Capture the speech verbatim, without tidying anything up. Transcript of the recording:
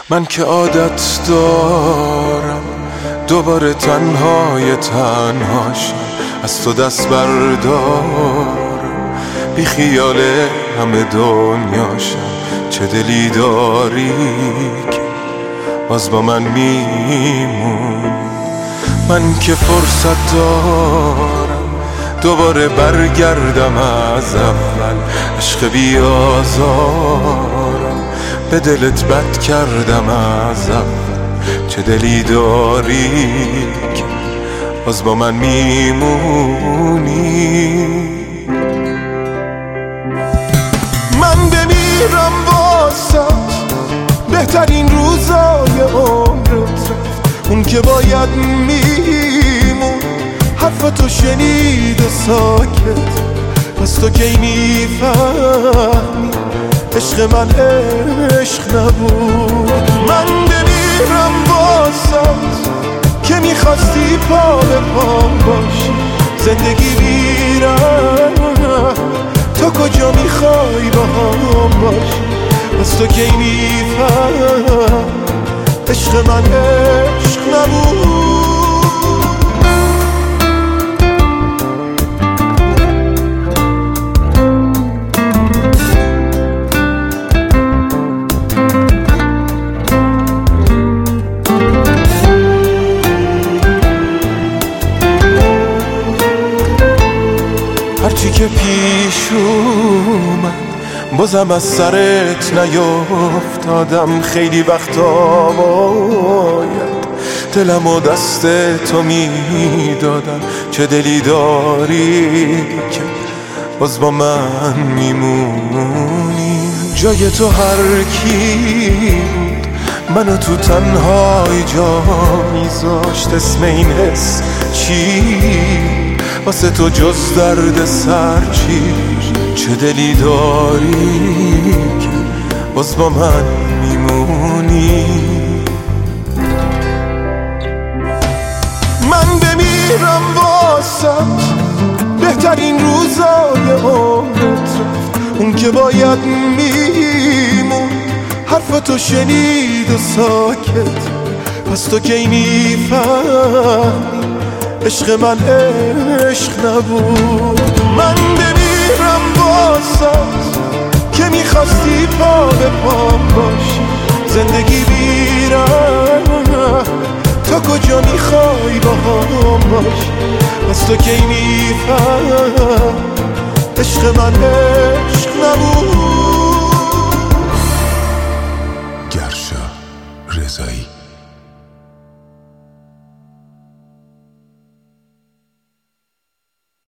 من که عادت دارم دوباره تنهای تنهاشم، از تو دست بردارم، بی خیال همه دنیاشم. چه دلی داری که باز با من میمون؟ من که فرصت دارم دوباره برگردم از اول، عشق بیازارم، به دلت بد کردم از اول. چه دلی داری که باز با من میمونی؟ من بمیرم واسه بهترین روزای عمرت رفت، اون که باید میمون حرفتو شنید و ساکت. پس تو کی میفهمی عشق من عشق نبود؟ من بمیرم واسات که میخواستی پا به پام باشی، زندگی میرم تو کجا میخوای با هم باشی؟ پس تو کی میفهم عشق من عشق نبود؟ هرچی که پیش اومد بازم از سرت نیافتادم. خیلی وقتا باید دلم و دست تو میدادم. چه دلی داری که باز با من میمونی؟ جای تو هر کی بود منو تو تنهای جا میذاشت. اسم این حس چی واسه تو جز درد سر چی؟ چه دلی داری که باز با من میمونی؟ من بمیرم واسه بهترین روزای عمرت رفت، اون که باید میمون حرفتو شنید و ساکت. پس تو کی میفهمی عشق من عشق نبود؟ من بمیرم واسات که میخواستی پا به پام باشی، زندگی بیرم تو کجا میخوای با هم باشی؟ پس تو کی میفهم عشق من عشق نبود؟ گرشا رضایی.